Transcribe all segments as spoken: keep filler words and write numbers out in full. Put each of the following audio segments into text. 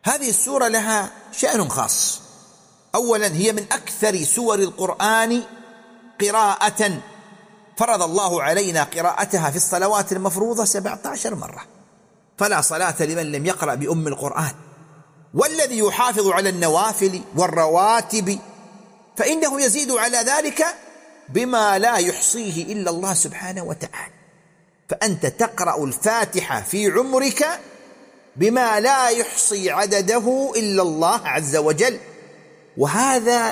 هذه السورة لها شأن خاص. أولا هي من أكثر سور القرآن قراءة، فرض الله علينا قراءتها في الصلوات المفروضة سبعة عشر مرة، فلا صلاة لمن لم يقرأ بأم القرآن. والذي يحافظ على النوافل والرواتب فإنه يزيد على ذلك بما لا يحصيه إلا الله سبحانه وتعالى. فأنت تقرأ الفاتحة في عمرك بما لا يحصي عدده إلا الله عز وجل، وهذا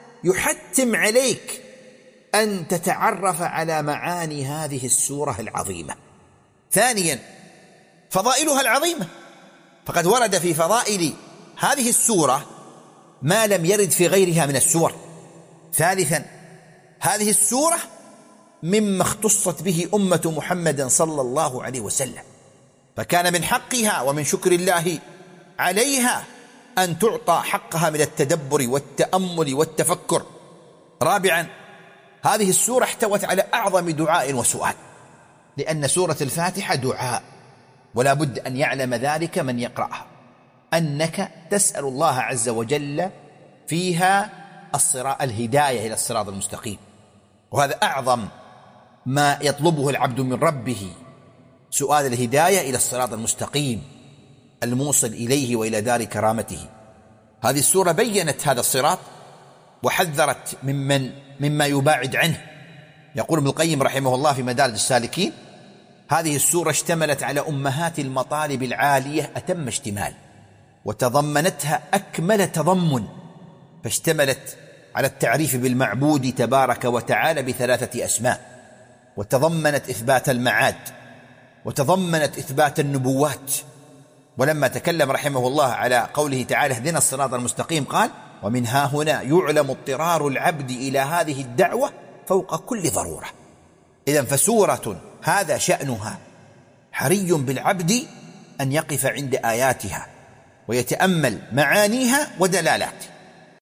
يحتم عليك أن تتعرف على معاني هذه السورة العظيمة. ثانيا فضائلها العظيمة، فقد ورد في فضائل هذه السورة ما لم يرد في غيرها من السور. ثالثا هذه السورة مما اختصت به أمة محمد صلى الله عليه وسلم، فكان من حقها ومن شكر الله عليها أن تعطى حقها من التدبر والتأمل والتفكر. رابعا هذه السورة احتوت على أعظم دعاء وسؤال، لأن سورة الفاتحة دعاء، ولا بد أن يعلم ذلك من يقرأها، أنك تسأل الله عز وجل فيها الصراط، الهداية إلى الصراط المستقيم، وهذا أعظم ما يطلبه العبد من ربه، سؤال الهداية إلى الصراط المستقيم الموصل إليه وإلى دار كرامته. هذه السورة بيّنت هذا الصراط وحذرت ممن مما يباعد عنه. يقول ابن القيم رحمه الله في مدارج السالكين: هذه السورة اشتملت على أمهات المطالب العالية أتم اشتمال، وتضمنتها أكمل تضمن، فاشتملت على التعريف بالمعبود تبارك وتعالى بثلاثة أسماء، وتضمنت إثبات المعاد، وتضمنت إثبات النبوات. ولما تكلم رحمه الله على قوله تعالى اهدنا الصراط المستقيم قال: ومن ها هنا يعلم اضطرار العبد إلى هذه الدعوة فوق كل ضرورة. إذن فسورة هذا شأنها، حري بالعبد أن يقف عند آياتها ويتأمل معانيها ودلالاتها.